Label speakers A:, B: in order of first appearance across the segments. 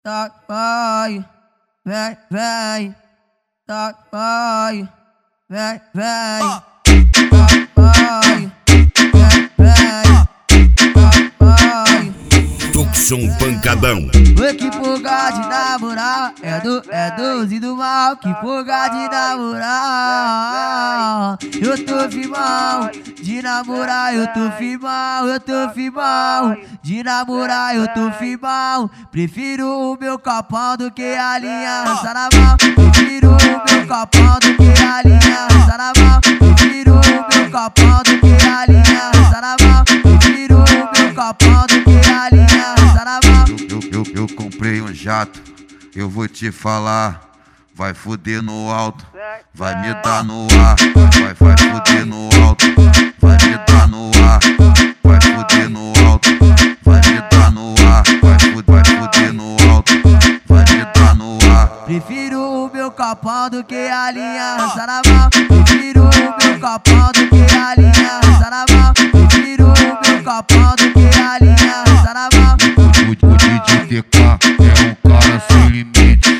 A: tá, vai, vem, tá, vai, vem, tá, vai, tá, vai.
B: Tucson Pancadão.
A: Oi, que porra de namorar, é doze do mal, que porra de namorar. Eu tô firmão, de namorar eu tô firmão, de namorar eu tô firmão. Prefiro o meu copão do que a aliança na mão. Prefiro o meu copão do que a aliança na mão. Prefiro o meu copão do que a aliança na mão. Prefiro o meu copão do que a aliança na mão.
C: Eu comprei um jato, eu vou te falar. Vai fuder no alto, vai me dar no ar. Vai fuder no alto, vai me dar no ar. Vai fuder no alto, vai me dar no ar. Vai fuder no alto, vai me dar no ar.
A: Prefiro o meu copão do que a aliança na mão. Prefiro o meu copão do que a aliança na mão. Prefiro o meu copão do que a aliança na mão.
C: O DJ TK é um cara sem limite,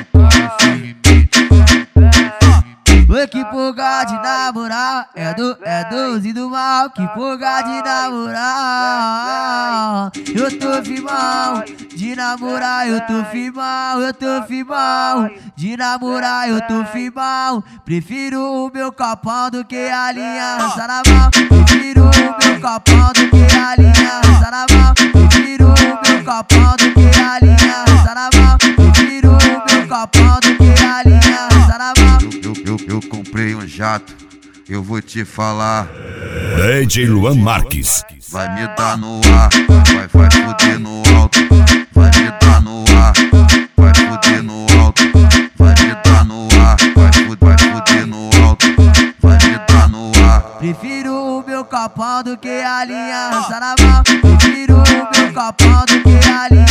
A: Oi, que porra de namorar, é doze do mal, que porra de namorar. Eu tô firmão, de namorar eu tô firmão, de namorar eu tô firmão. Prefiro o meu copão do que a aliança na mão. Prefiro o meu copão do que a aliança na mão. Prefiro o meu copão do que a aliança na mão. Prefiro o meu copão do que a aliança na mão.
C: Eu comprei um jato, eu vou te falar.
B: DJ Luan Marques.
C: Vai me dar no ar, vai fuder no alto. Vai me dar no ar, vai fuder no alto. Vai me dar no ar, vai fuder no alto. Vai me dar no ar.
A: Prefiro o meu copão do que a aliança na mão. Prefiro o meu copão do que a aliança.